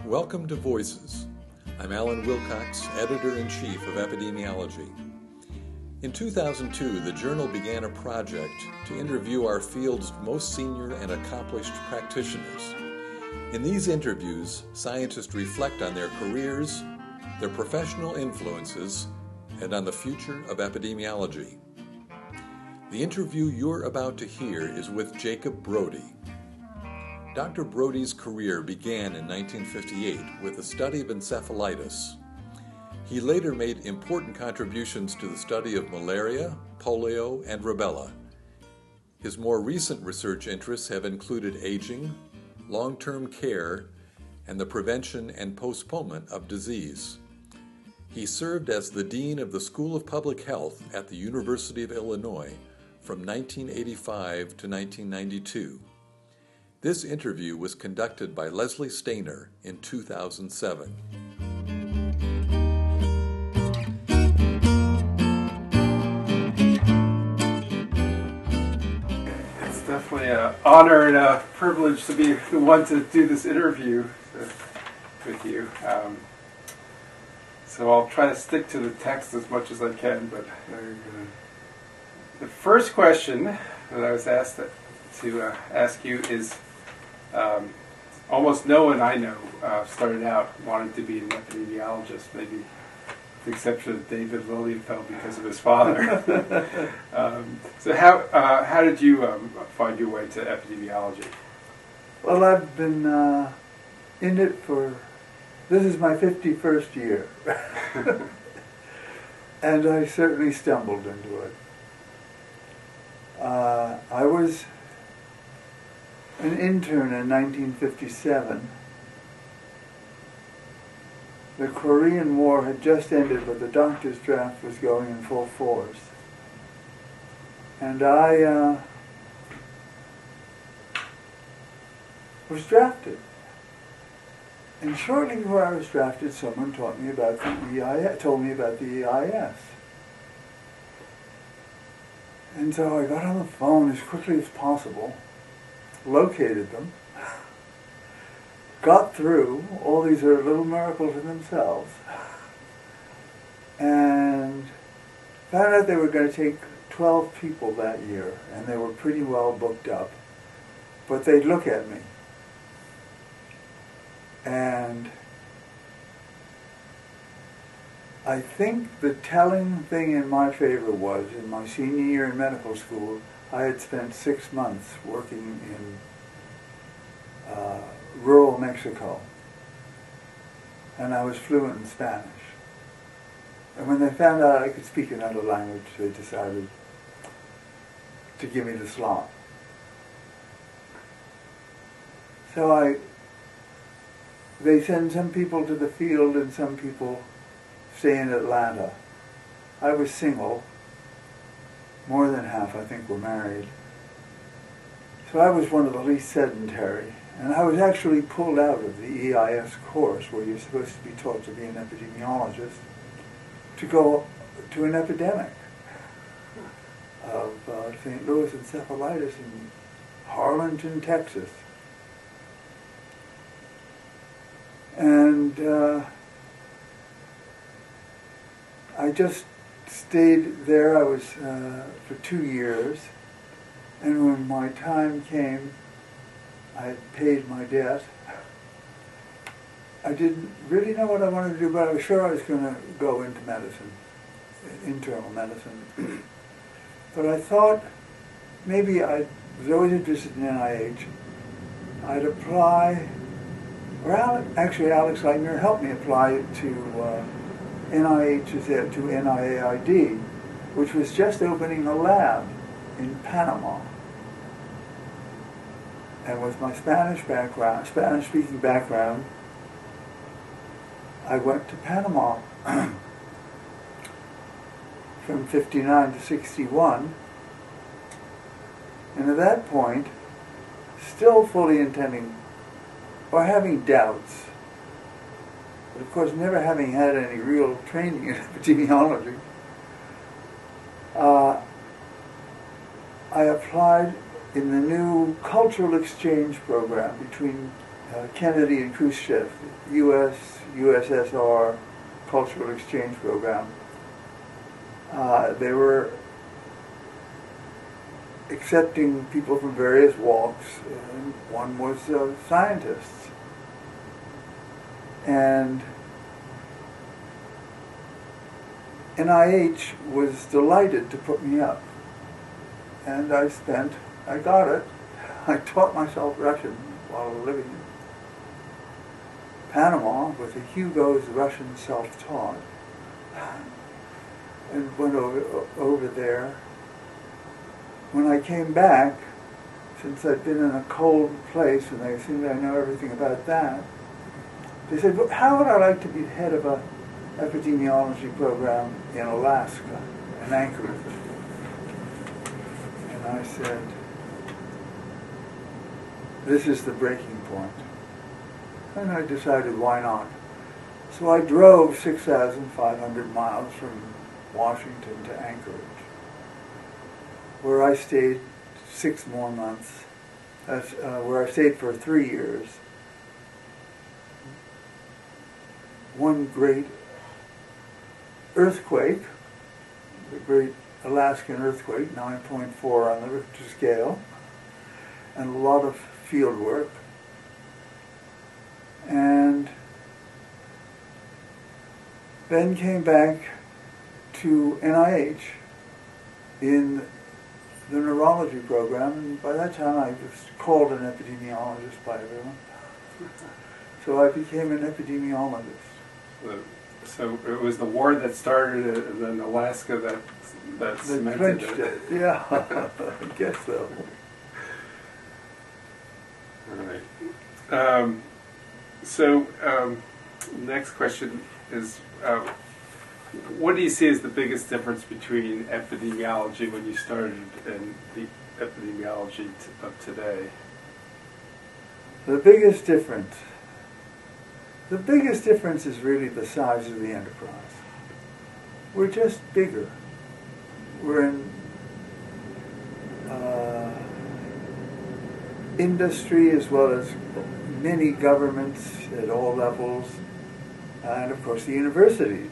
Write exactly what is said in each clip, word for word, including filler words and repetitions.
Welcome to Voices. I'm Alan Wilcox, Editor-in-Chief of Epidemiology. In two thousand two, the journal began a project to interview our field's most senior and accomplished practitioners. In these interviews, scientists reflect on their careers, their professional influences, and on the future of epidemiology. The interview you're about to hear is with Jacob Brodie. Doctor Brodie's career began in nineteen fifty-eight with the study of encephalitis. He later made important contributions to the study of malaria, polio, and rubella. His more recent research interests have included aging, long-term care, and the prevention and postponement of disease. He served as the Dean of the School of Public Health at the University of Illinois from nineteen eighty-five to nineteen ninety-two. This interview was conducted by Leslie Stainer in two thousand seven. It's definitely an honor and a privilege to be the one to do this interview with you. Um, so I'll try to stick to the text as much as I can, but uh, the first question that I was asked to, to uh, ask you is, Um, almost no one I know uh, started out wanting to be an epidemiologist, maybe with the exception of David Lilienfeld because of his father. um, so how uh, how did you um, find your way to epidemiology? Well, I've been uh, in it for, this is my fifty-first year. And I certainly stumbled into it. Uh, I was an intern in nineteen fifty-seven. The Korean War had just ended, but the doctor's draft was going in full force. And I uh, was drafted. And shortly before I was drafted, someone taught me about the E I S, told me about the E I S. And so I got on the phone as quickly as possible, located them, got through. All these are little miracles in themselves, and found out they were going to take twelve people that year, and they were pretty well booked up, but they'd look at me. And I think the telling thing in my favor was, in my senior year in medical school, I had spent six months working in uh, rural Mexico, and I was fluent in Spanish. And when they found out I could speak another language, they decided to give me the slot. So I, they send some people to the field and some people stay in Atlanta. I was single. More than half, I think, were married. So I was one of the least sedentary. And I was actually pulled out of the E I S course, where you're supposed to be taught to be an epidemiologist, to go to an epidemic of uh, Saint Louis encephalitis in Harlingen, Texas. And uh, I just stayed there. I was uh, for two years, and when my time came, I had paid my debt. I didn't really know what I wanted to do, but I was sure I was going to go into medicine, internal medicine. But I thought maybe I was always interested in N I H. I'd apply, or Alex, actually Alex Leitner helped me apply to uh, N I H's to N I A I D, which was just opening a lab in Panama. And with my Spanish background, Spanish-speaking background, I went to Panama from fifty-nine to sixty-one, and at that point, still fully intending, or having doubts, but of course never having had any real training in epidemiology, uh, I applied in the new cultural exchange program between uh, Kennedy and Khrushchev, U S U S S R cultural exchange program. Uh, they were accepting people from various walks, and one was uh, scientists. And N I H was delighted to put me up. And I spent, I got it. I taught myself Russian while living in Panama with the Hugo's Russian Self-Taught, and went over, over there. When I came back, since I'd been in a cold place and they assumed I know everything about that, they said, well, how would I like to be head of a epidemiology program in Alaska, in Anchorage? And I said, this is the breaking point. And I decided, why not? So I drove six thousand five hundred miles from Washington to Anchorage, where I stayed six more months, That's, uh, where I stayed for three years. One great earthquake, the great Alaskan earthquake, nine point four on the Richter scale, and a lot of field work. And then came back to N I H in the neurology program, and by that time I was called an epidemiologist by everyone. So I became an epidemiologist. So, so it was the war that started it, and then Alaska that that cemented clinched it. it. Yeah, I guess so. All right. Um, so um, next question is, uh, what do you see as the biggest difference between epidemiology when you started and the epidemiology t of today? The biggest difference, the biggest difference is really the size of the enterprise. We're just bigger. We're in uh, industry as well as many governments at all levels, and of course the universities.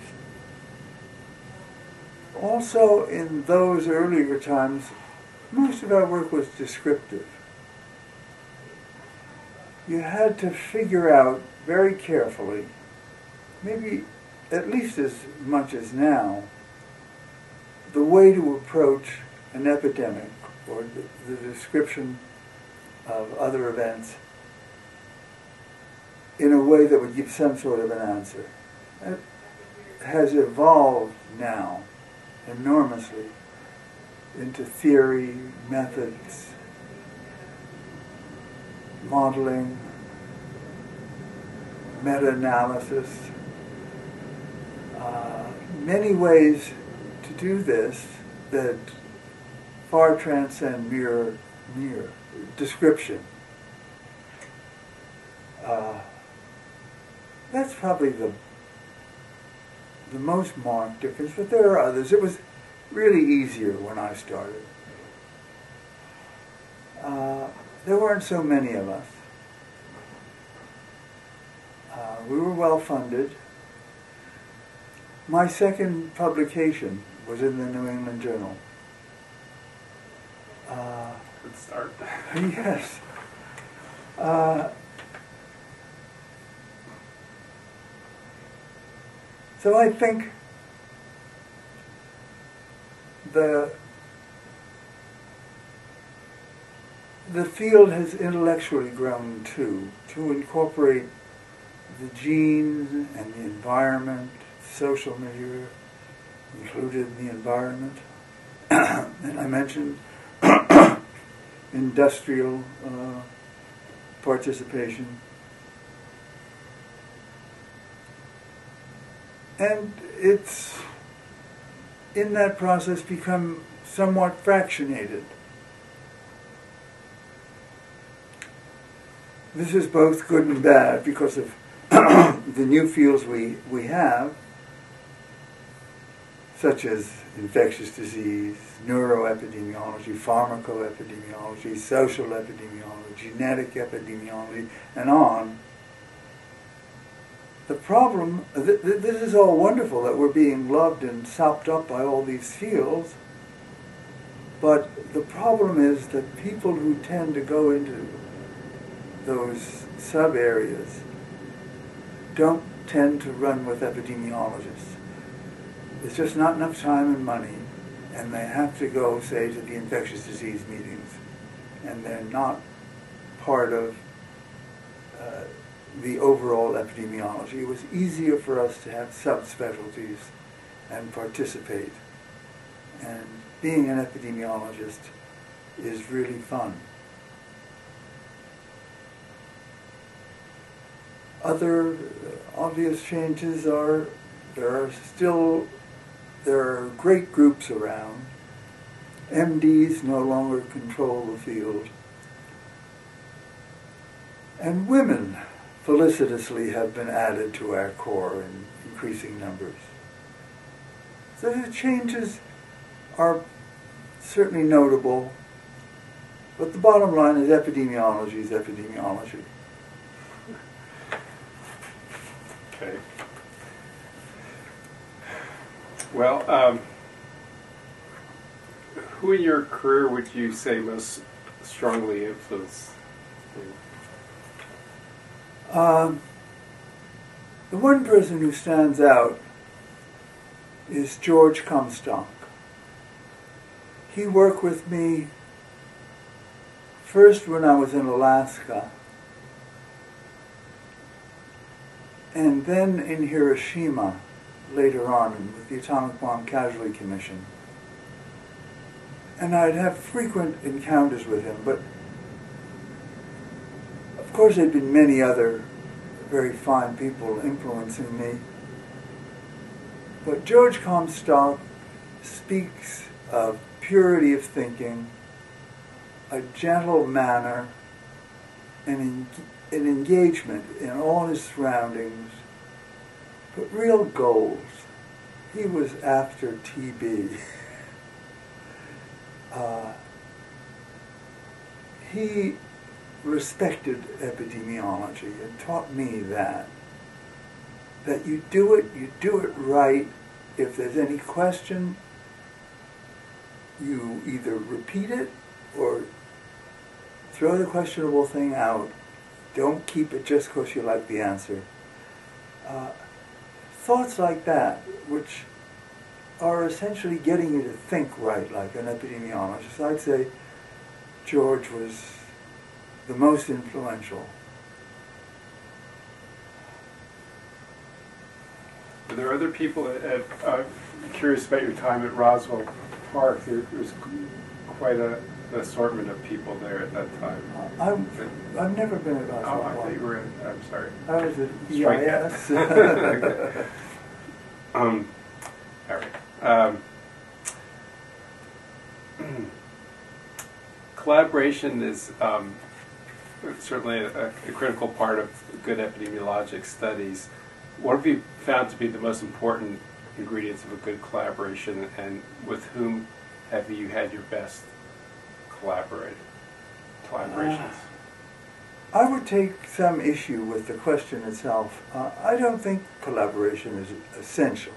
Also, in those earlier times, most of our work was descriptive. You had to figure out very carefully, maybe at least as much as now, the way to approach an epidemic or the, the description of other events in a way that would give some sort of an answer. It has evolved now enormously into theory, methods, modeling, meta-analysis, uh, many ways to do this that far transcend mere, mere description. Uh, that's probably the the most marked difference, but there are others. It was really easier when I started. Uh, there weren't so many of us. Uh, we were well funded. My second publication was in the New England Journal. Uh, Good start. yes. Uh, so I think the the field has intellectually grown too, to incorporate the genes and the environment, social milieu included in the environment. And I mentioned industrial uh, participation. And it's, in that process, become somewhat fractionated. This is both good and bad because of the new fields we, we have. such as infectious disease, neuroepidemiology, pharmacoepidemiology, social epidemiology, genetic epidemiology, and on. The problem, th- th- this is all wonderful that we're being loved and sopped up by all these fields, but the problem is that people who tend to go into those sub-areas don't tend to run with epidemiologists. There's just not enough time and money, and they have to go, say, to the infectious disease meetings, and they're not part of uh, the overall epidemiology. It was easier for us to have subspecialties and participate. And being an epidemiologist is really fun. Other obvious changes are there are still there are great groups around. M Ds no longer control the field. And women felicitously have been added to our corps in increasing numbers. So the changes are certainly notable, but the bottom line is epidemiology is epidemiology. Okay. Well, um, who in your career would you say most strongly influenced you? Um, the one person who stands out is George Comstock. He worked with me first when I was in Alaska, and then in Hiroshima later on with the Atomic Bomb Casualty Commission. And I'd have frequent encounters with him, but of course there'd been many other very fine people influencing me. But George Comstock speaks of purity of thinking, a gentle manner, and en- an engagement in all his surroundings, but real goals. He was after T B. uh, he respected epidemiology and taught me that. That you do it, you do it right. If there's any question, you either repeat it or throw the questionable thing out. Don't keep it just because you like the answer. Uh, thoughts like that, which are essentially getting you to think right like an epidemiologist. I'd say George was the most influential. Are there other people at, at uh, I'm curious about your time at Roswell Park? There, there was quite a, an assortment of people there at that time. I'm, I've never been at Roswell Oh, Park. I thought you were in, I'm sorry. I was at E Strike I that. S. Okay. um, all right. Um, collaboration is um, certainly a, a critical part of good epidemiologic studies. What have you found to be the most important ingredients of a good collaboration, and with whom have you had your best collaborate, collaborations? Uh, I would take some issue with the question itself. Uh, I don't think collaboration is essential.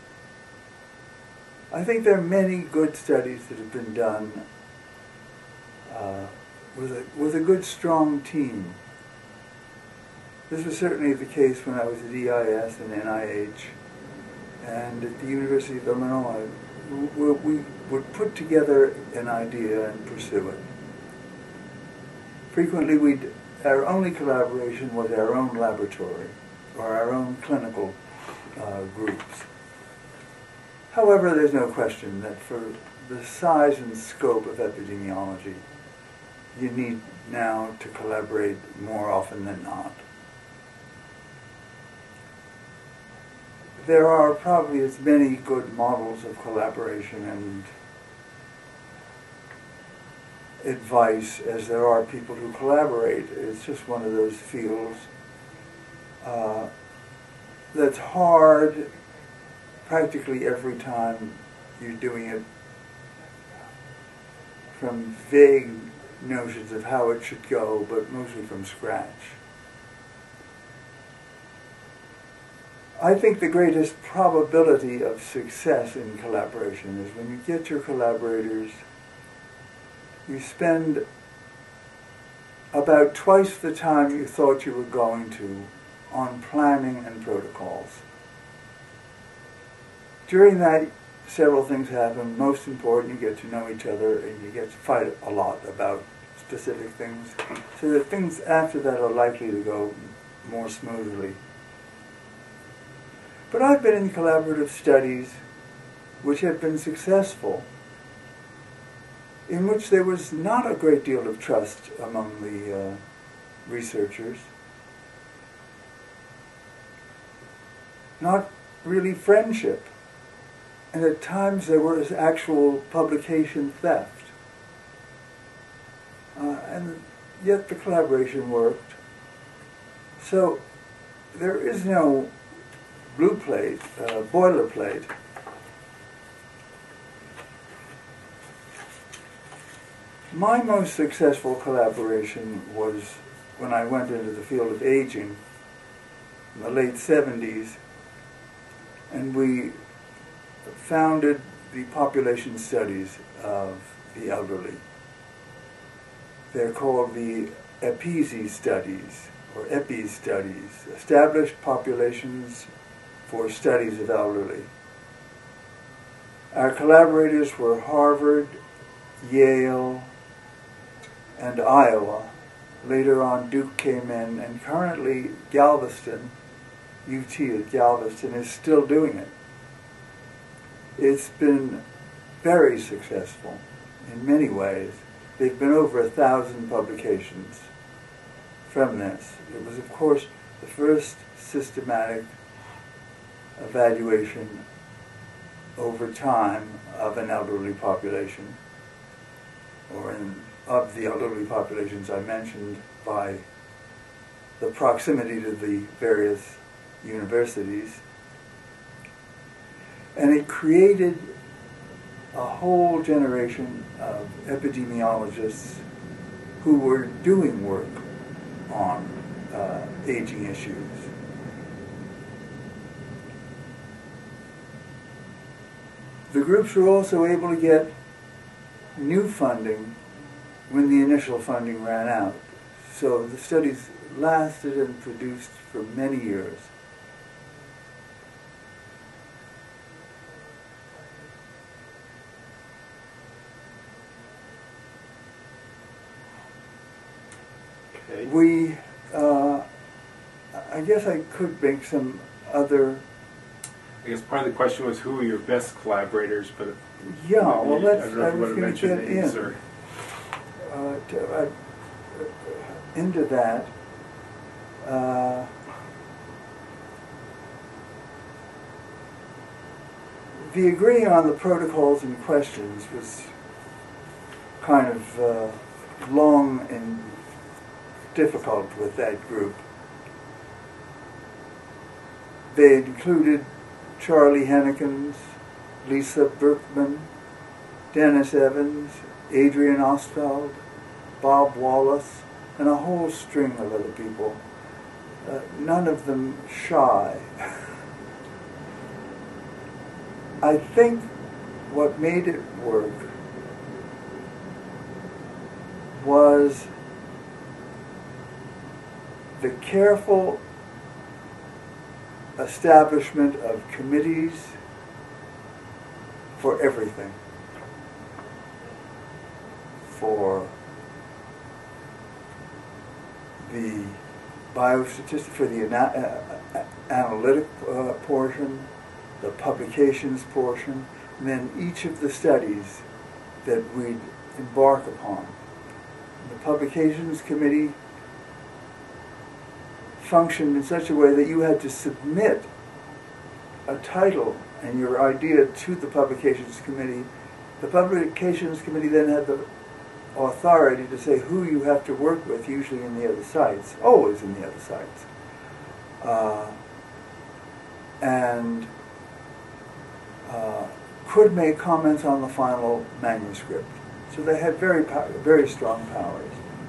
I think there are many good studies that have been done uh, with a with a good, strong team. This was certainly the case when I was at E I S and N I H and at the University of Illinois. We, we would put together an idea and pursue it. Frequently, we'd, our only collaboration was our own laboratory or our own clinical uh, groups. However, there's no question that for the size and scope of epidemiology, you need now to collaborate more often than not. There are probably as many good models of collaboration and advice as there are people who collaborate. It's just one of those fields uh, that's hard practically every time you're doing it from vague notions of how it should go, but mostly from scratch. I think the greatest probability of success in collaboration is when you get your collaborators, you spend about twice the time you thought you were going to on planning and protocols. During that, several things happen. Most important, you get to know each other and you get to fight a lot about specific things, so that things after that are likely to go more smoothly. But I've been in collaborative studies which have been successful, in which there was not a great deal of trust among the uh, researchers, not really friendship, and at times there was actual publication theft. Uh, and yet the collaboration worked. So there is no blue plate, uh, boilerplate. My most successful collaboration was when I went into the field of aging in the late seventies, and we founded the population studies of the elderly. They're called the EPISI studies, or EPI studies, Established Populations for Studies of Elderly. Our collaborators were Harvard, Yale, and Iowa. Later on, Duke came in, and currently Galveston, U T at Galveston, is still doing it. It's been very successful in many ways. There have been over a thousand publications from this. It was, of course, the first systematic evaluation over time of an elderly population, or in, of the elderly populations I mentioned, by the proximity to the various universities. And it created a whole generation of epidemiologists who were doing work on uh, aging issues. The groups were also able to get new funding when the initial funding ran out. So the studies lasted and produced for many years. Okay. We, uh, I guess I could make some other. I guess part of the question was who are your best collaborators, but Yeah, well, maybe- that's, I don't know I if you was want to going to mention get names in. or Uh, to, uh, into that. Uh, the agreeing on the protocols and questions was kind of uh, long and difficult with that group. They included Charlie Hennekens, Lisa Berkman, Dennis Evans, Adrian Ostfeld, Bob Wallace, and a whole string of other people, uh, none of them shy. I think what made it work was the careful establishment of committees for everything. For the biostatistic, for the ana uh, analytic uh, portion, the publications portion, and then each of the studies that we'd embark upon. The publications committee functioned in such a way that you had to submit a title and your idea to the publications committee. The publications committee then had the authority to say who you have to work with, usually in the other sites, always in the other sites. Uh, and uh, could make comments on the final manuscript. So they had very, very strong powers.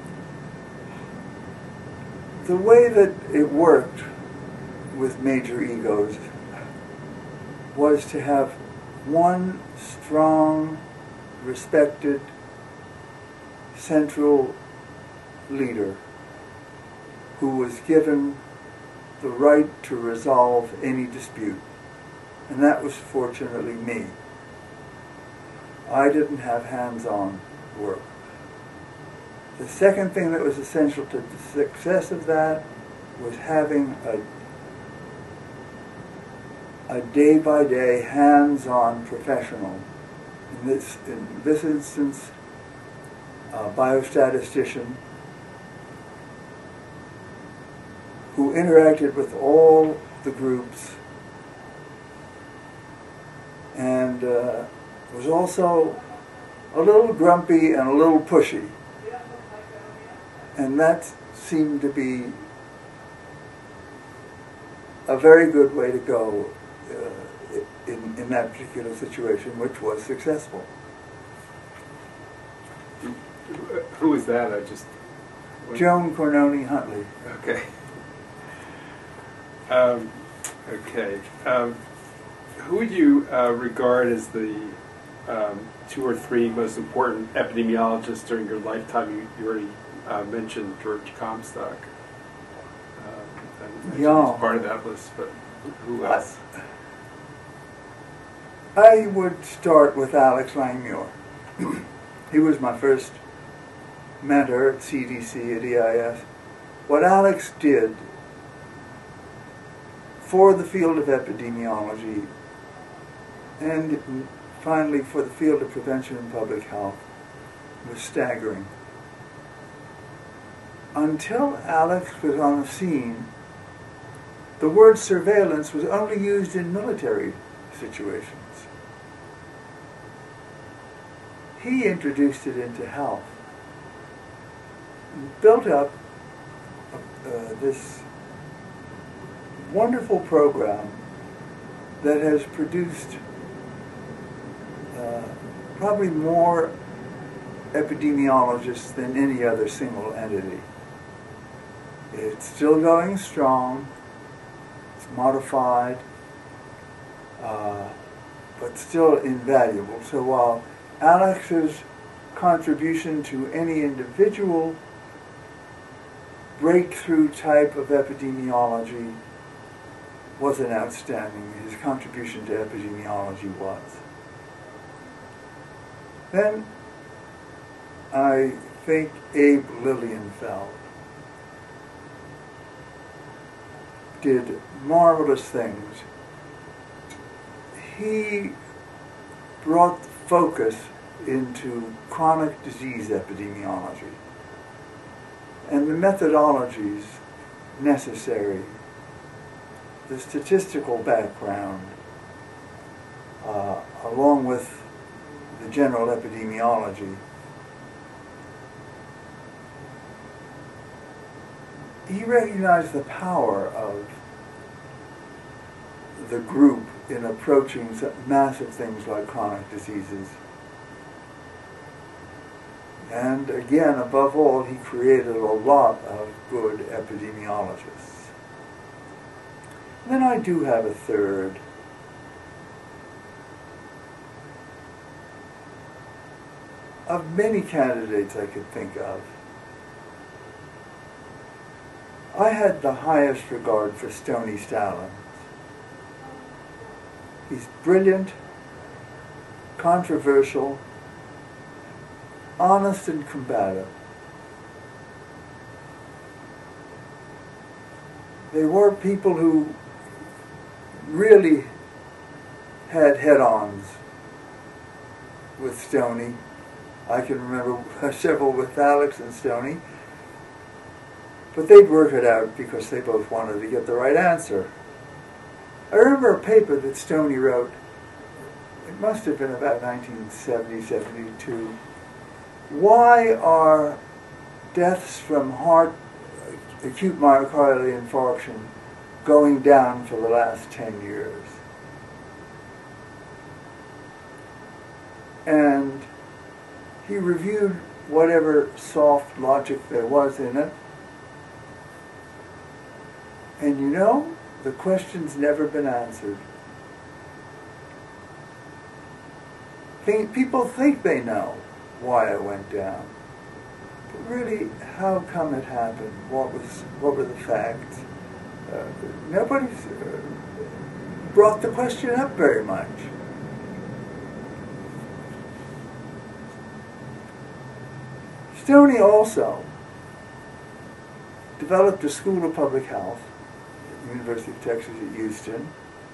The way that it worked with major egos was to have one strong, respected, central leader who was given the right to resolve any dispute. And that was fortunately me. I didn't have hands-on work. The second thing that was essential to the success of that was having a a day-by-day, hands-on professional. In this, in this instance, a biostatistician who interacted with all the groups and uh, was also a little grumpy and a little pushy. And that seemed to be a very good way to go uh, in, in that particular situation, which was successful. Who is that? I just... Joan Cornoni Huntley. Okay. Um, okay. Um, who would you uh, regard as the um, two or three most important epidemiologists during your lifetime? You, you already uh, mentioned George Comstock. Um, yeah. He's part of that list, but who else? I, I would start with Alex Langmuir. He was my first mentor at C D C, at E I S. What Alex did for the field of epidemiology and finally for the field of prevention and public health was staggering. Until Alex was on the scene, the word surveillance was only used in military situations. He introduced it into health, built up uh, this wonderful program that has produced uh, probably more epidemiologists than any other single entity. It's still going strong, it's modified, uh, but still invaluable. So while Alex's contribution to any individual breakthrough type of epidemiology wasn't outstanding, his contribution to epidemiology was. Then I think Abe Lilienfeld did marvelous things. He brought focus into chronic disease epidemiology and the methodologies necessary, the statistical background, uh, along with the general epidemiology. He recognized the power of the group in approaching massive things like chronic diseases. And again, above all, he created a lot of good epidemiologists. And then I do have a third. Of many candidates I could think of, I had the highest regard for Stony Stallings. He's brilliant, controversial, honest and combative. They were people who really had head-ons with Stony. I can remember several with Alex and Stony. But they'd work it out because they both wanted to get the right answer. I remember a paper that Stony wrote, it must have been about nineteen seventy, seventy-two. Why are deaths from heart, acute myocardial infarction going down for the last ten years? and he reviewed whatever soft logic there was in it. And you know, the question's never been answered. Think, people think they know why it went down. But really, how come it happened? What was? What were the facts? Uh, nobody's uh, brought the question up very much. Stoney also developed a school of public health at the University of Texas at Houston,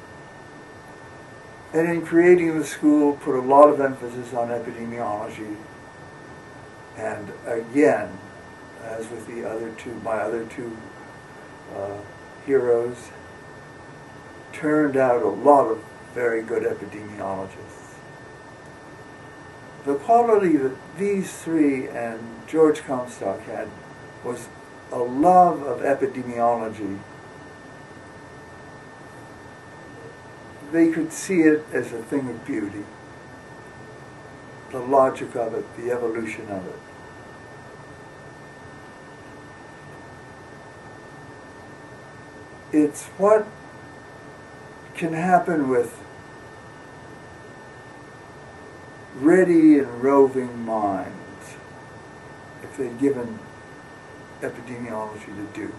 and in creating the school put a lot of emphasis on epidemiology, and again, as with the other two, my other two uh, heroes, turned out a lot of very good epidemiologists. The quality that these three and George Comstock had was a love of epidemiology. They could see it as a thing of beauty, the logic of it, the evolution of it. It's what can happen with ready and roving minds if they're given epidemiology to do.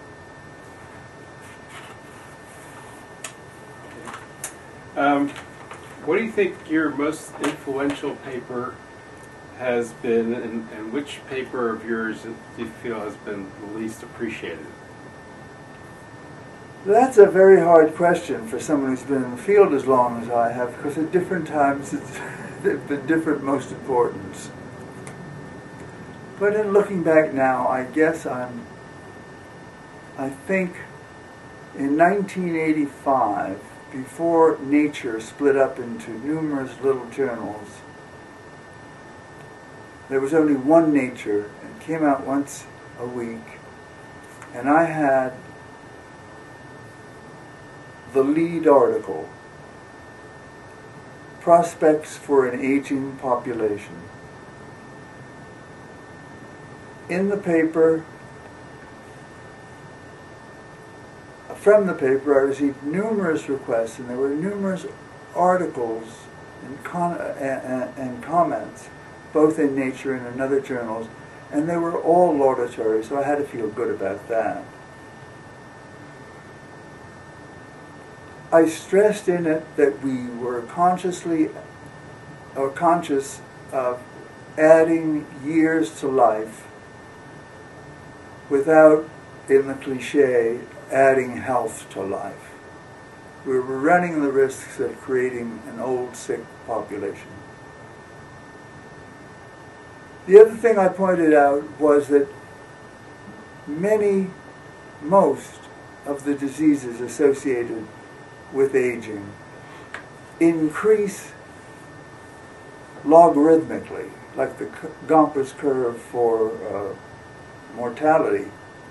Um, what do you think your most influential paper has been, and, and which paper of yours do you feel has been the least appreciated? That's a very hard question for someone who's been in the field as long as I have, because at different times it's the different most importance. But in looking back now, I guess I'm, I think in nineteen eighty-five, before Nature split up into numerous little journals, there was only one Nature, and it came out once a week, and I had the lead article, Prospects for an Aging Population. In the paper, from the paper, I received numerous requests, and there were numerous articles and, con and, and comments, both in Nature and in other journals, and they were all laudatory, so I had to feel good about that. I stressed in it that we were consciously or conscious of adding years to life without, in the cliche, adding health to life. We were running the risks of creating an old, sick population. The other thing I pointed out was that many, most of the diseases associated with aging increase logarithmically, like the Gompers curve for uh, mortality.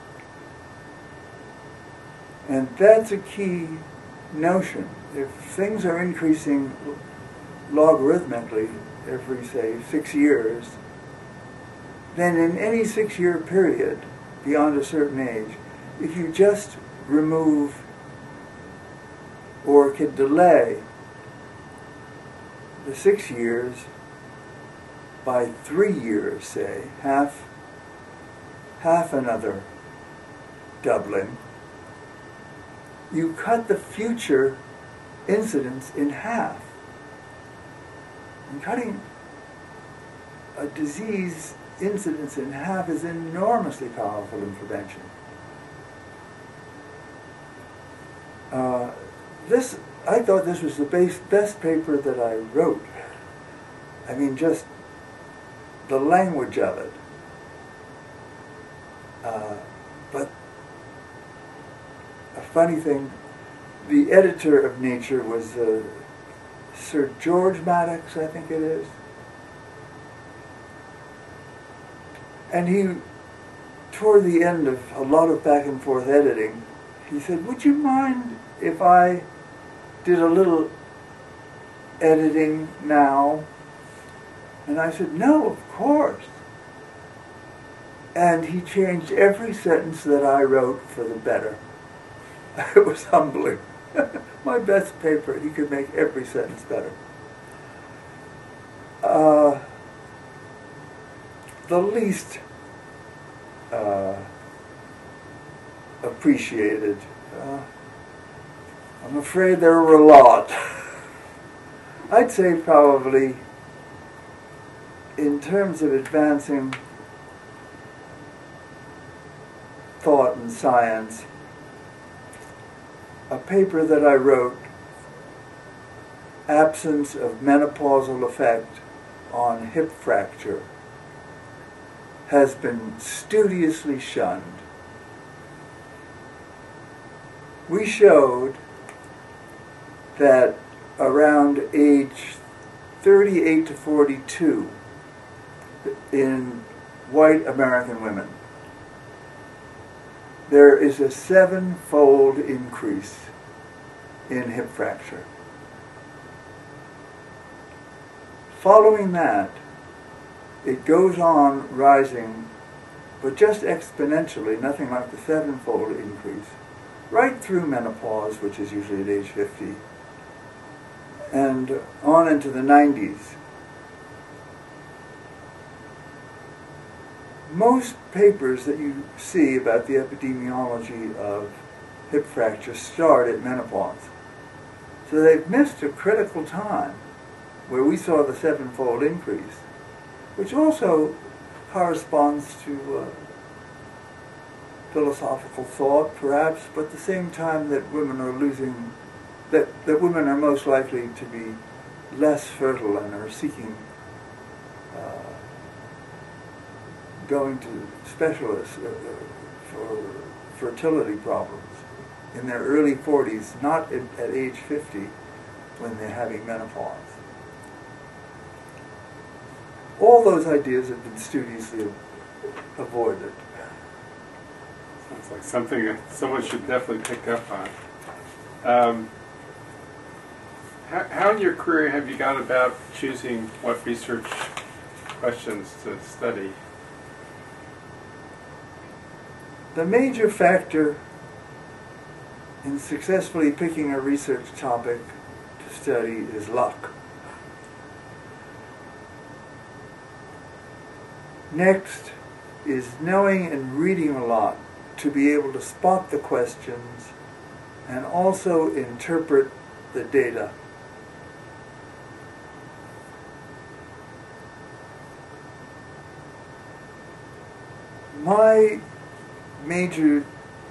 And that's a key notion. If things are increasing logarithmically every, say, six years, then in any six-year period, beyond a certain age, if you just remove or could delay the six years by three years, say, half, half another doubling, you cut the future incidence in half. And cutting a disease incidence in half is enormously powerful in prevention. Uh, this, I thought this was the base, best paper that I wrote. I mean, just the language of it. Uh, but a funny thing, the editor of Nature was uh, Sir George Maddox, I think it is. And he, toward the end of a lot of back and forth editing, he said, would you mind if I did a little editing now And I said, no, of course. And he changed every sentence that I wrote for the better. It was humbling. My best paper, he could make every sentence better. Uh, the least uh, appreciated, uh, I'm afraid there were a lot. I'd say probably, in terms of advancing thought and science, a paper that I wrote, Absence of Menopausal Effect on Hip Fracture, has been studiously shunned. We showed that around age thirty-eight to forty-two in white American women, there is a seven-fold increase in hip fracture. Following that, it goes on rising, but just exponentially, nothing like the seven-fold increase, right through menopause, which is usually at age fifty, and on into the nineties. Most papers that you see about the epidemiology of hip fracture start at menopause. So they've missed a critical time where we saw the sevenfold increase, which also corresponds to uh, philosophical thought, perhaps, but at the same time that women are losing, that, that women are most likely to be less fertile and are seeking uh, going to specialists uh, for fertility problems in their early forties, not at, at age fifty when they're having menopause. All those ideas have been studiously avoided. Sounds like something that someone should definitely pick up on. Um, how, how in your career have you gone about choosing what research questions to study? The major factor in successfully picking a research topic to study is luck. Next is knowing and reading a lot to be able to spot the questions and also interpret the data. My major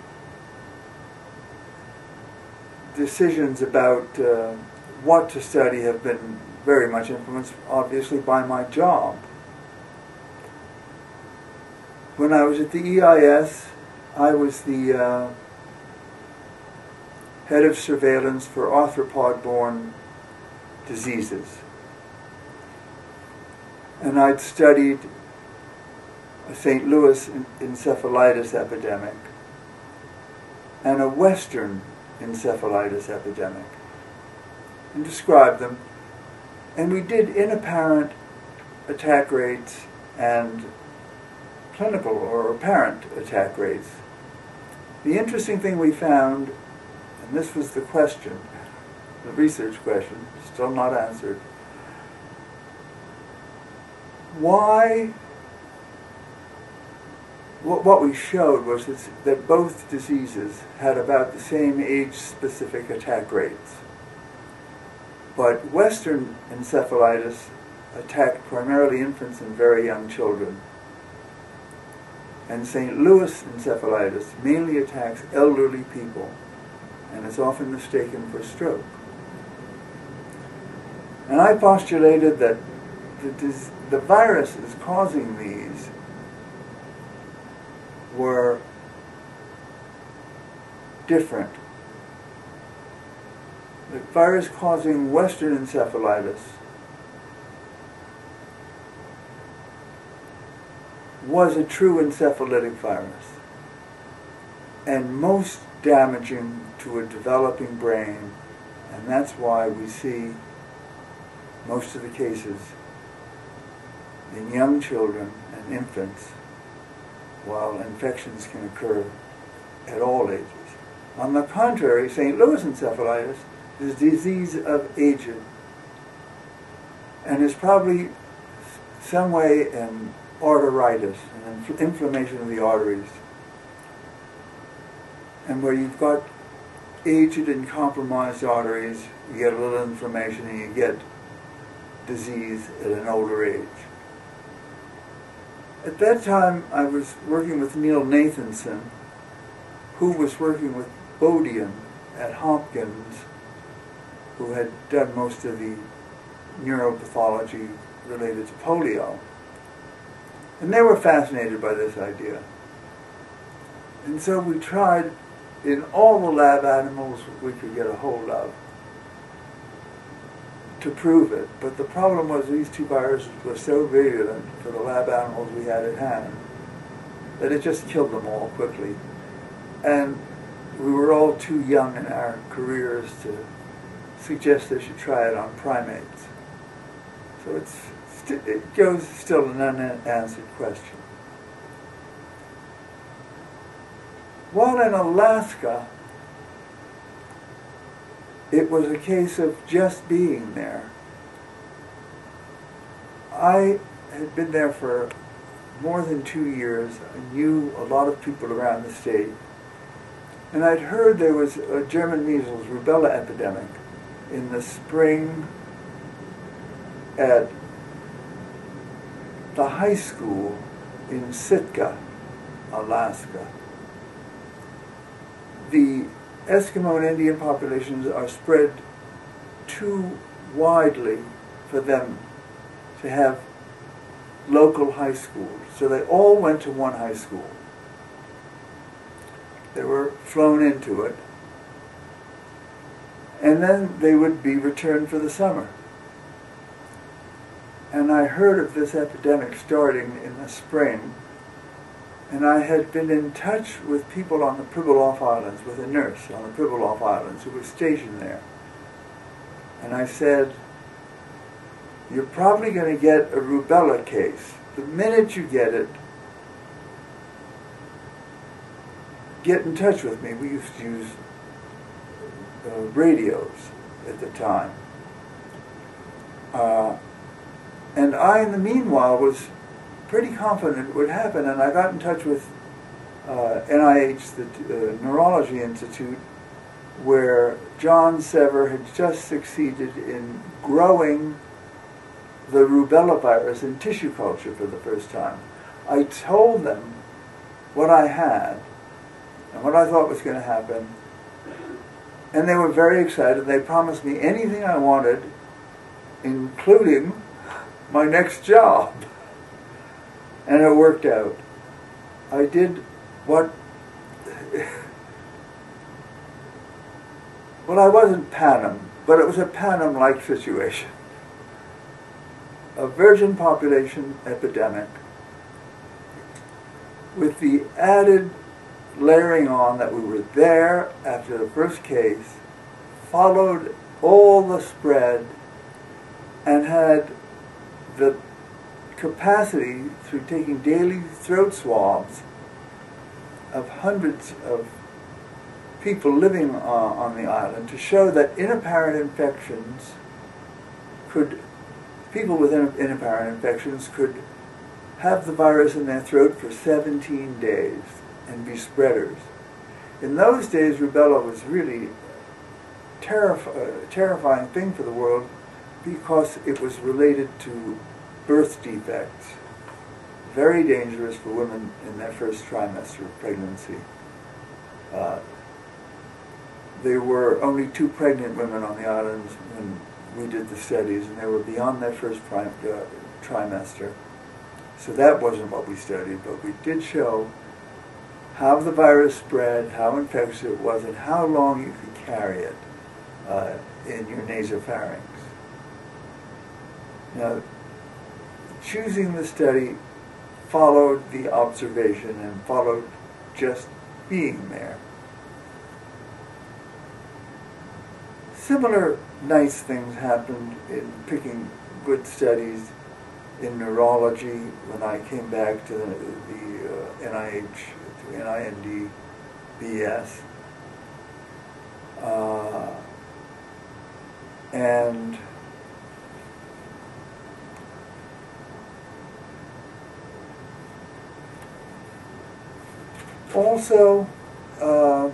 decisions about uh, what to study have been very much influenced, obviously, by my job. When I was at the E I S, I was the uh, head of surveillance for arthropod-borne diseases. And I'd studied a Saint Louis encephalitis epidemic and a Western encephalitis epidemic, and described them. And we did inapparent attack rates and clinical or apparent attack rates. The interesting thing we found, and this was the question, the research question, still not answered, why, what, what we showed was that, that both diseases had about the same age-specific attack rates. But Western encephalitis attacked primarily infants and very young children. And Saint Louis encephalitis mainly attacks elderly people and is often mistaken for stroke. And I postulated that the, the viruses causing these were different. The virus causing Western encephalitis was a true encephalitic virus and most damaging to a developing brain, and that's why we see most of the cases in young children and infants, while infections can occur at all ages. On the contrary, Saint Louis encephalitis is a disease of aged, and is probably some way an arteritis, an infl- inflammation of the arteries, and where you've got aged and compromised arteries, you get a little inflammation and you get disease at an older age. At that time, I was working with Neil Nathanson, who was working with Bodian at Hopkins, who had done most of the neuropathology related to polio. And they were fascinated by this idea. And so we tried in all the lab animals we could get a hold of to prove it. But the problem was these two viruses were so virulent for the lab animals we had at hand that it just killed them all quickly. And we were all too young in our careers to suggest they should try it on primates. So it's, it goes still an unanswered question. While in Alaska, it was a case of just being there. I had been there for more than two years. I knew a lot of people around the state. And I'd heard there was a German measles rubella epidemic in the spring at the high school in Sitka, Alaska. The Eskimo and Indian populations are spread too widely for them to have local high schools. So they all went to one high school. They were flown into it. And then they would be returned for the summer. And I heard of this epidemic starting in the spring. And I had been in touch with people on the Pribilof Islands, with a nurse on the Pribilof Islands who was stationed there. And I said, you're probably going to get a rubella case. The minute you get it, get in touch with me. We used to use uh, radios at the time. Uh, and I, in the meanwhile, was pretty confident it would happen, and I got in touch with uh, N I H, the uh, Neurology Institute, where John Sever had just succeeded in growing the rubella virus in tissue culture for the first time. I told them what I had and what I thought was going to happen, and they were very excited. They promised me anything I wanted, including my next job. And it worked out. I did what... well, I wasn't Panem, but it was a Panem-like situation. A virgin population epidemic with the added layering on that we were there after the first case, followed all the spread, and had the capacity, through taking daily throat swabs of hundreds of people living uh, on the island, to show that inapparent infections could, people with in, inapparent infections could have the virus in their throat for seventeen days and be spreaders. In those days, rubella was really a terrif- uh, terrifying thing for the world because it was related to birth defects, very dangerous for women in their first trimester of pregnancy. Uh, there were only two pregnant women on the islands when we did the studies, and they were beyond their first prime, uh, trimester. So that wasn't what we studied, but we did show how the virus spread, how infectious it was, and how long you could carry it uh, in your nasopharynx. Now, choosing the study followed the observation and followed just being there. Similar nice things happened in picking good studies in neurology when I came back to the, the uh, N I H, to N I N D B S. Uh, and also, uh,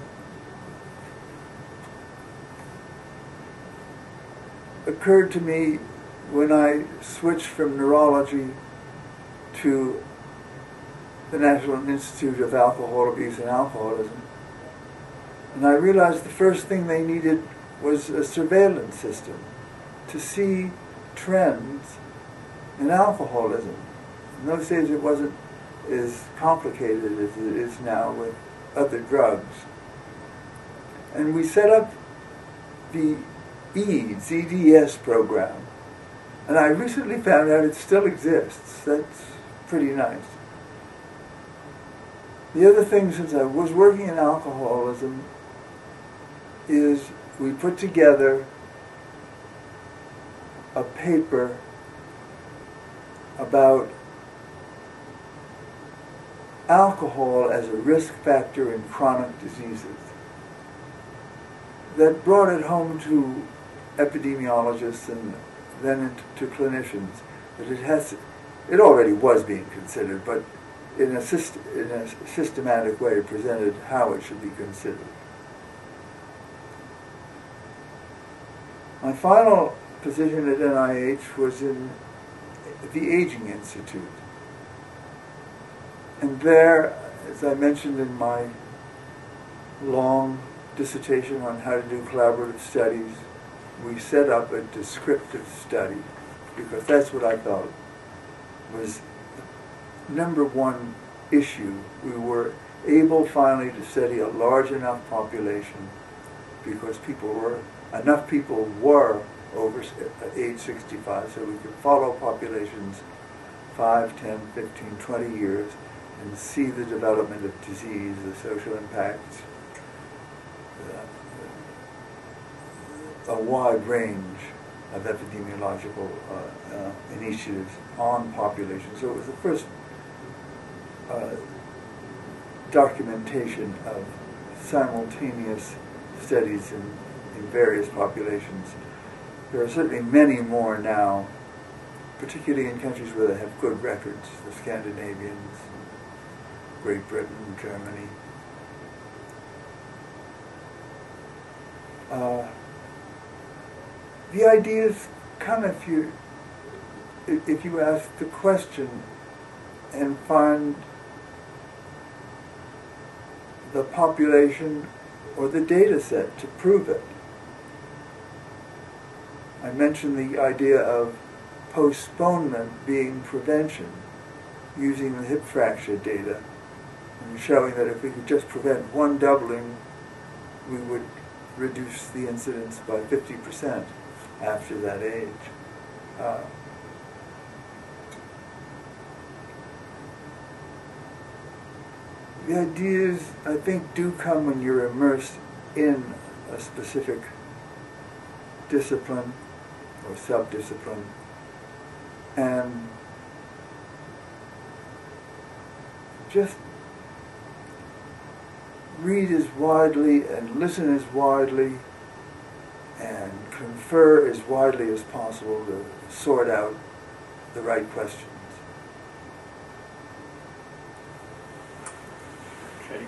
occurred to me when I switched from neurology to the National Institute of Alcohol Abuse and Alcoholism, and I realized the first thing they needed was a surveillance system to see trends in alcoholism. In those days it wasn't as complicated as it is now with other drugs. And we set up the EADS, E D S program. And I recently found out it still exists. That's pretty nice. The other thing, since I was working in alcoholism, is we put together a paper about alcohol as a risk factor in chronic diseases that brought it home to epidemiologists and then into to clinicians that it has, it already was being considered, but in a, syst in a systematic way presented how it should be considered. My final position at N I H was in the Aging Institute. And there, as I mentioned in my long dissertation on how to do collaborative studies, we set up a descriptive study, because that's what I thought was the number one issue. We were able finally to study a large enough population, because people were, enough people were over age sixty-five, so we could follow populations five, ten, fifteen, twenty years and see the development of disease, the social impacts, uh, a wide range of epidemiological uh, uh, initiatives on populations. So it was the first uh, documentation of simultaneous studies in, in various populations. There are certainly many more now, particularly in countries where they have good records, the Scandinavians, Great Britain, Germany. Uh, the ideas come if you if you ask the question and find the population or the data set to prove it. I mentioned the idea of postponement being prevention, using the hip fracture data and showing that if we could just prevent one doubling, we would reduce the incidence by fifty percent after that age. Uh, the ideas, I think, do come when you're immersed in a specific discipline or sub-discipline, and just read as widely and listen as widely and confer as widely as possible to sort out the right questions. Okay.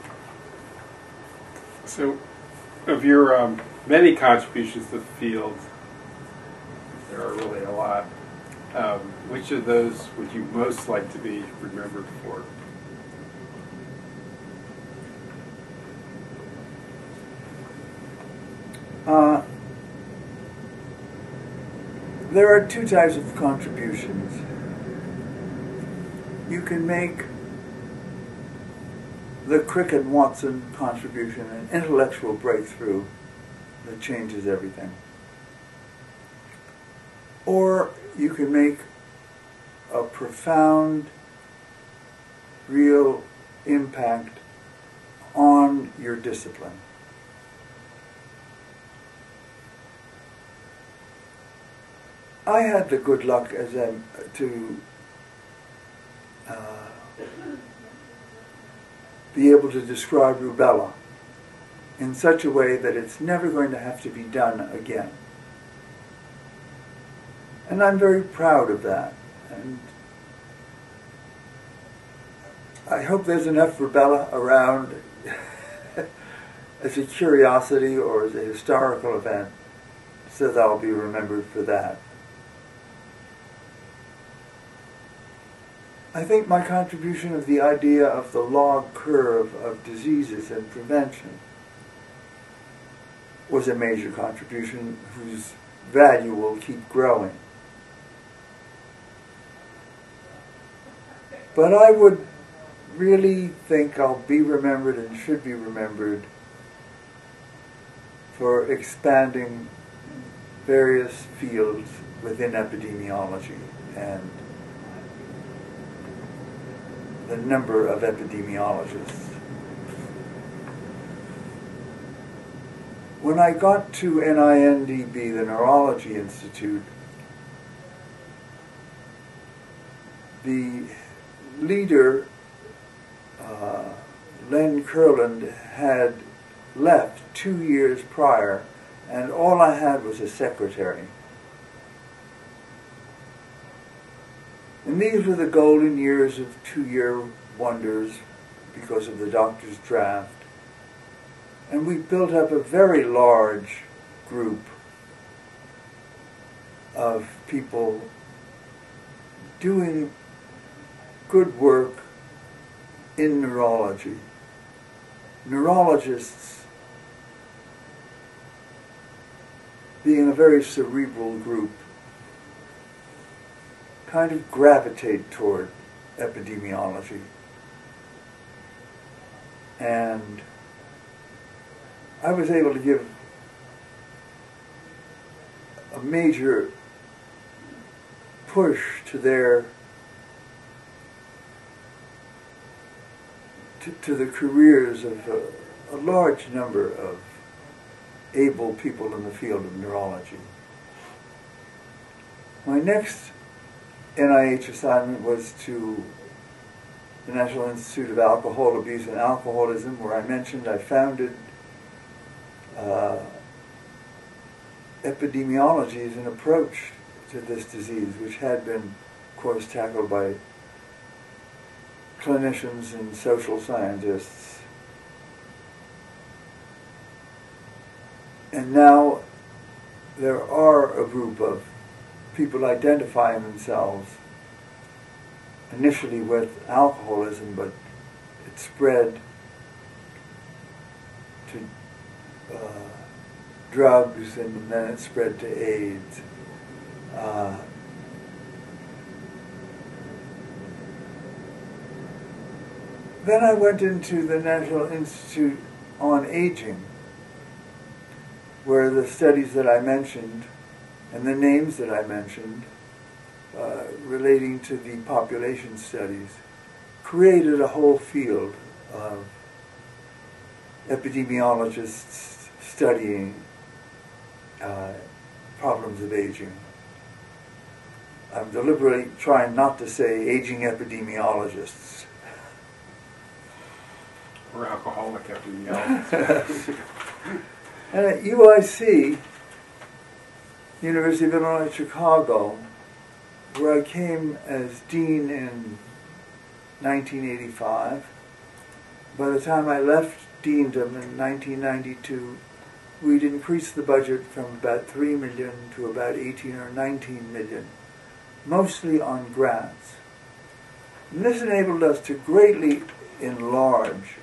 So, of your um, many contributions to the field, there are really a lot. Um, which of those would you most like to be remembered for? Uh, there are two types of contributions. You can make the Crick and Watson contribution, an intellectual breakthrough that changes everything. Or you can make a profound, real impact on your discipline. I had the good luck as a, to uh, be able to describe rubella in such a way that it's never going to have to be done again. And I'm very proud of that. And I hope there's enough rubella around as a curiosity or as a historical event so that I'll be remembered for that. I think my contribution of the idea of the log curve of diseases and prevention was a major contribution whose value will keep growing. But I would really think I'll be remembered and should be remembered for expanding various fields within epidemiology and the number of epidemiologists. When I got to N I N D B, the Neurology Institute, the leader, uh, Len Kurland, had left two years prior, and all I had was a secretary. And these were the golden years of two-year wonders because of the doctor's draft. And we built up a very large group of people doing good work in neurology. Neurologists being a very cerebral group kind of gravitate toward epidemiology. And I was able to give a major push to their to, to the careers of a, a large number of able people in the field of neurology. My next N I H assignment was to the National Institute of Alcohol Abuse and Alcoholism, where I mentioned I founded uh, epidemiology as an approach to this disease, which had been, of course, tackled by clinicians and social scientists. And now there are a group of people identifying themselves initially with alcoholism, but it spread to uh, drugs, and then it spread to AIDS. Uh, then I went into the National Institute on Aging, where the studies that I mentioned and the names that I mentioned uh, relating to the population studies created a whole field of epidemiologists studying uh, problems of aging. I'm deliberately trying not to say aging epidemiologists. Or alcoholic epidemiologists. And at U I C, University of Illinois Chicago, where I came as dean in nineteen eighty-five. By the time I left deandom in nineteen ninety-two, we'd increased the budget from about three million dollars to about eighteen or nineteen million dollars, mostly on grants. And this enabled us to greatly enlarge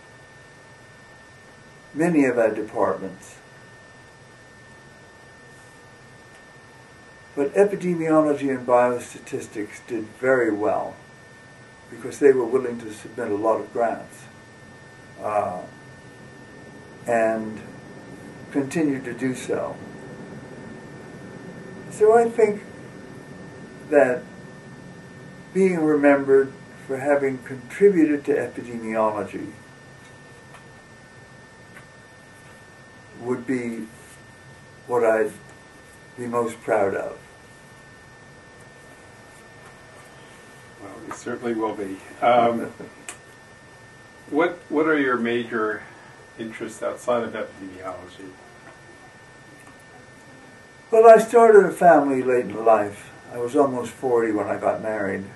many of our departments. But epidemiology and biostatistics did very well because they were willing to submit a lot of grants uh, and continued to do so. So I think that being remembered for having contributed to epidemiology would be what I'd be most proud of. certainly will be. Um, what What are your major interests outside of epidemiology? Well, I started a family late in life. I was almost forty when I got married.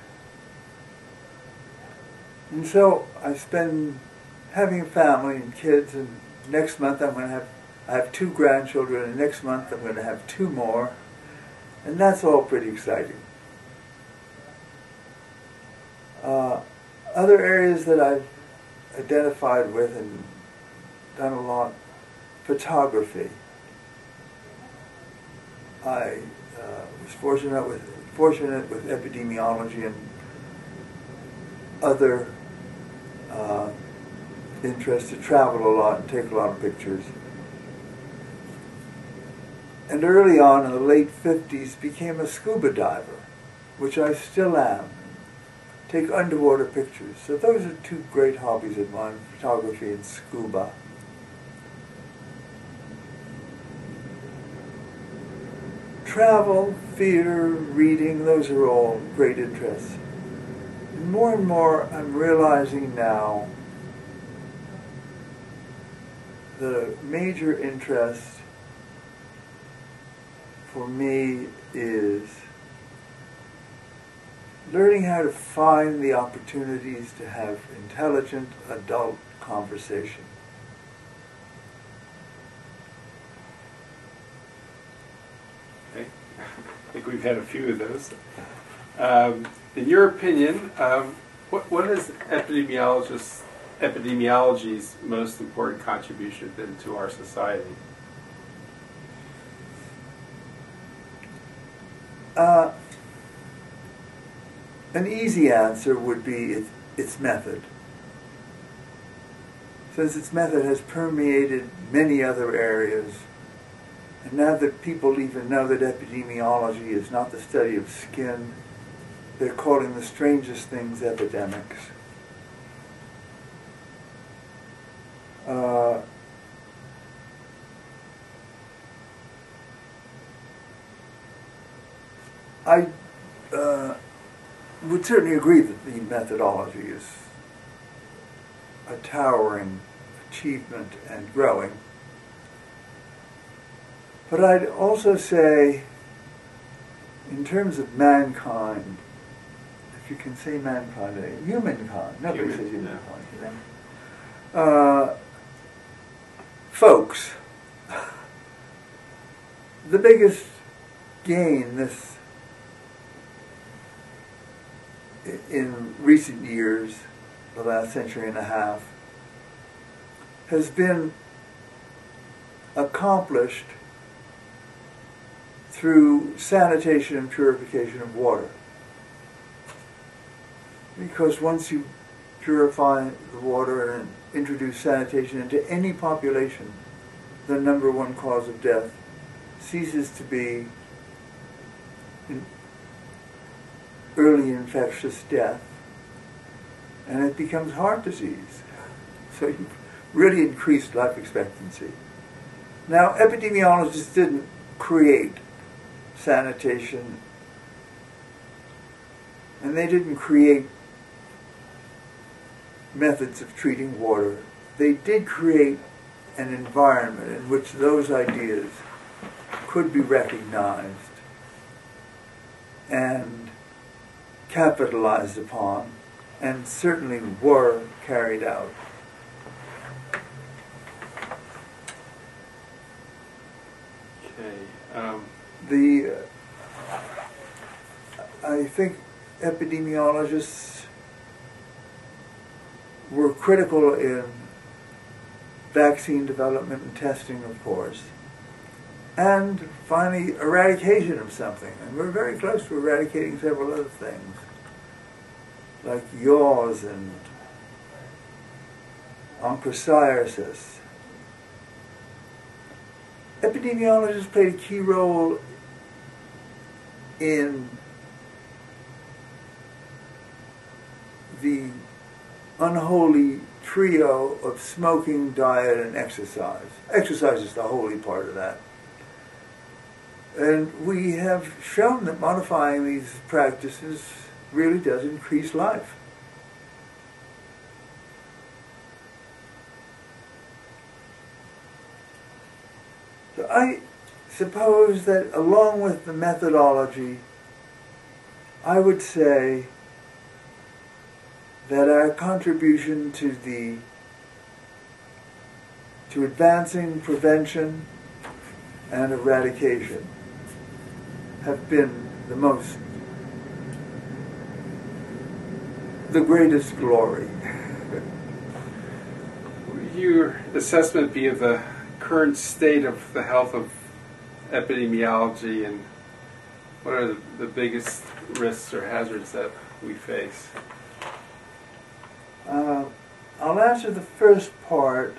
And so I spend having a family and kids, and next month I'm going to have, I have two grandchildren, and next month I'm going to have two more. And that's all pretty exciting. Uh, other areas that I've identified with and done a lot, photography. I uh, was fortunate with fortunate with epidemiology and other uh, interests to travel a lot and take a lot of pictures. And early on in the late fifties became a scuba diver, which I still am. Take underwater pictures. So those are two great hobbies of mine, photography and scuba. Travel, theater, reading, those are all great interests. And more and more I'm realizing now the major interest for me is learning how to find the opportunities to have intelligent adult conversation. I think we've had a few of those. Um, in your opinion, um, what, what is epidemiologists, epidemiology's most important contribution been to our society? Uh, an easy answer would be its, its method. Since its method has permeated many other areas, and now that people even know that epidemiology is not the study of skin, they're calling the strangest things epidemics. Uh, I uh, would certainly agree that the methodology is a towering achievement and growing. But I'd also say, in terms of mankind, if you can say mankind, uh, humankind, nobody Human, says yeah. humankind, you know? Uh, folks, the biggest gain this in recent years, the last century and a half, has been accomplished through sanitation and purification of water. Because once you purify the water and introduce sanitation into any population, the number one cause of death ceases to be an early infectious death, and it becomes heart disease. So you've really increased life expectancy. Now, epidemiologists didn't create sanitation, and they didn't create methods of treating water. They did create an environment in which those ideas could be recognized and capitalized upon, and certainly were carried out. Okay. Um, The, uh, I think epidemiologists were critical in vaccine development and testing, of course, and finally eradication of something. And we're very close to eradicating several other things, like yaws and onchocerciasis. Epidemiologists played a key role in the unholy trio of smoking, diet, and exercise. Exercise is the holy part of that. And we have shown that modifying these practices really does increase life. So I suppose that along with the methodology, I would say that our contribution to the to advancing prevention and eradication have been the most, the greatest glory. Would your assessment be of the current state of the health of epidemiology, and what are the, the biggest risks or hazards that we face? Uh, I'll answer the first part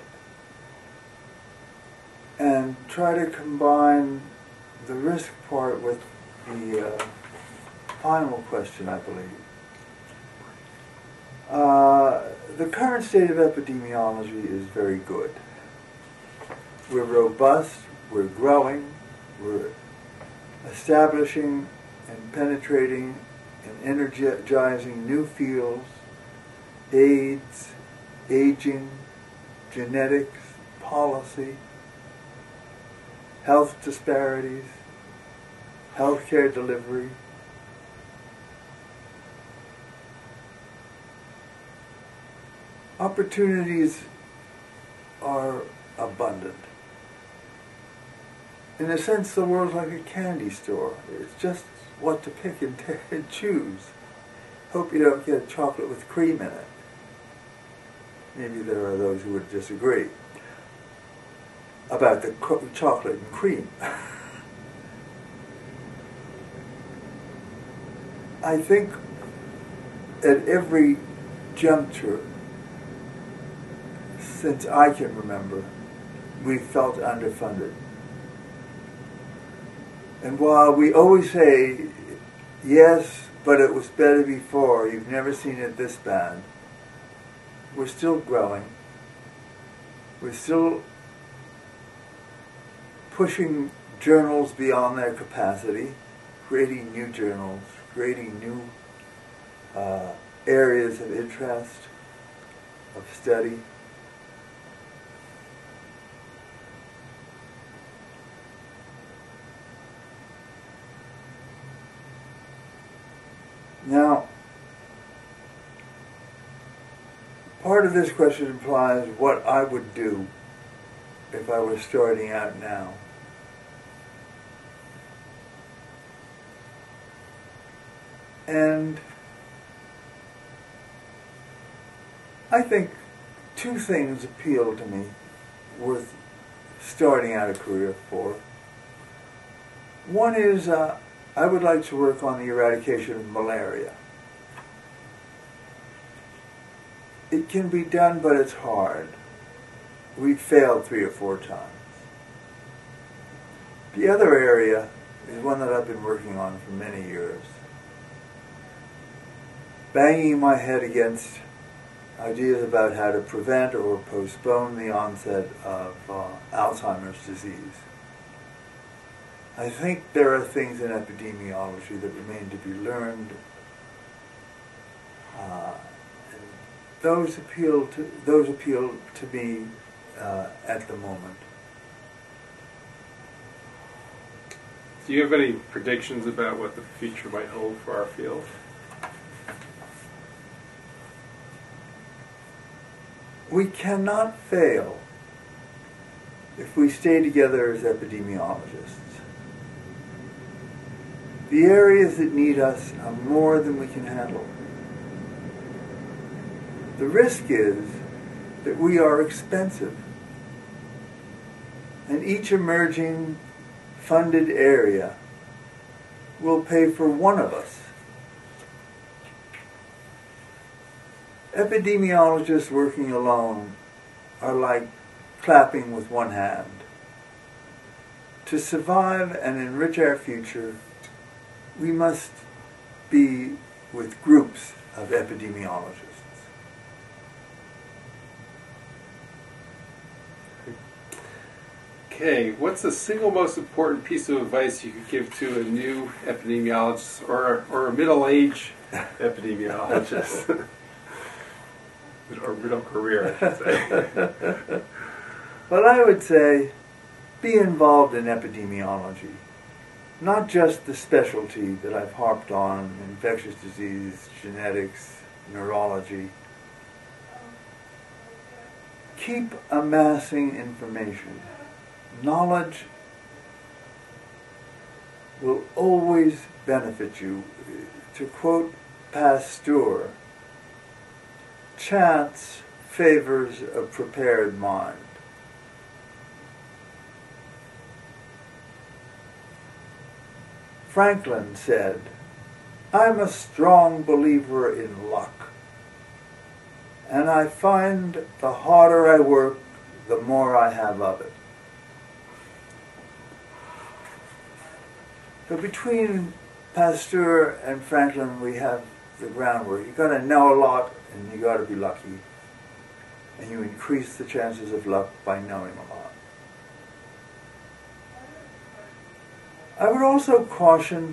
and try to combine the risk part with the uh, final question, I believe. Uh, the current state of epidemiology is very good. We're robust, we're growing, we're establishing and penetrating and energizing new fields: AIDS, aging, genetics, policy, health disparities, healthcare delivery. Opportunities are abundant. In a sense, the world's like a candy store. It's just what to pick and, t- and choose. Hope you don't get chocolate with cream in it. Maybe there are those who would disagree about the co- chocolate and cream. I think at every juncture, since I can remember, we felt underfunded. And while we always say, yes, but it was better before, you've never seen it this bad, we're still growing. We're still pushing journals beyond their capacity, creating new journals, creating new uh, areas of interest, of study. Now, part of this question implies what I would do if I were starting out now. And I think two things appeal to me worth starting out a career for. One is uh, I would like to work on the eradication of malaria. It can be done, but it's hard. We've failed three or four times. The other area is one that I've been working on for many years. Banging my head against ideas about how to prevent or postpone the onset of uh, Alzheimer's disease. I think there are things in epidemiology that remain to be learned. Uh, and those appeal to those appeal to me uh, at the moment. Do you have any predictions about what the future might hold for our field? We cannot fail if we stay together as epidemiologists. The areas that need us are more than we can handle. The risk is that we are expensive, and each emerging funded area will pay for one of us. Epidemiologists working alone are like clapping with one hand. To survive and enrich our future, we must be with groups of epidemiologists. Okay, what's the single most important piece of advice you could give to a new epidemiologist or, or a middle-aged epidemiologist? Or middle career, I should say. Well, I would say be involved in epidemiology. Not just the specialty that I've harped on, infectious disease, genetics, neurology. Keep amassing information. Knowledge will always benefit you. To quote Pasteur, chance favors a prepared mind. Franklin said, I'm a strong believer in luck, and I find the harder I work, the more I have of it. So between Pasteur and Franklin, we have the groundwork. You got to know a lot, and you got to be lucky, and you increase the chances of luck by knowing a lot. I would also caution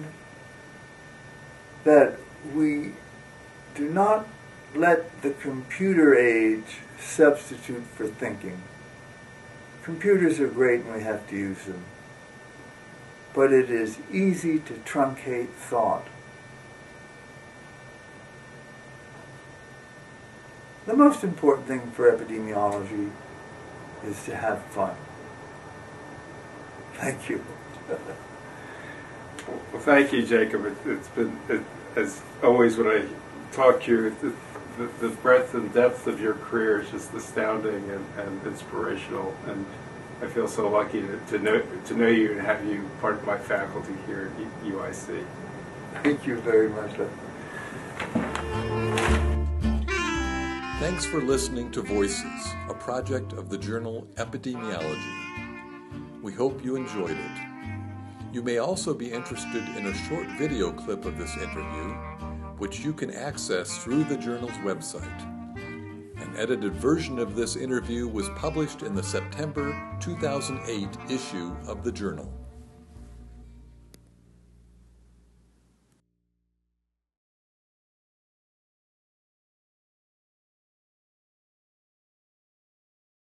that we do not let the computer age substitute for thinking. Computers are great and we have to use them, but it is easy to truncate thought. The most important thing for epidemiology is to have fun. Thank you. Well, thank you, Jacob. It, it's been, it, as always, when I talk to you, the, the, the breadth and depth of your career is just astounding and, and inspirational. And I feel so lucky to, to know to know you and have you part of my faculty here at U I C. Thank you very much. Thanks for listening to Voices, a project of the journal Epidemiology. We hope you enjoyed it. You may also be interested in a short video clip of this interview, which you can access through the journal's website. An edited version of this interview was published in the September two thousand eight issue of the journal.